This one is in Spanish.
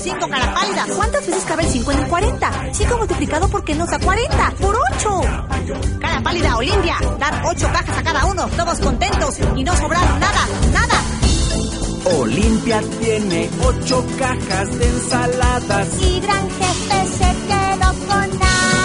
5 cara pálida. ¿Cuántas veces cabe el 5 en el 40? 5 multiplicado por qué nos da 40. ¡Por 8! Cara pálida, Olimpia. Dar 8 cajas a cada uno. Todos contentos y no sobraron nada, nada. Olimpia tiene 8 cajas de ensaladas. Y Gran Jefe se quedó con nada.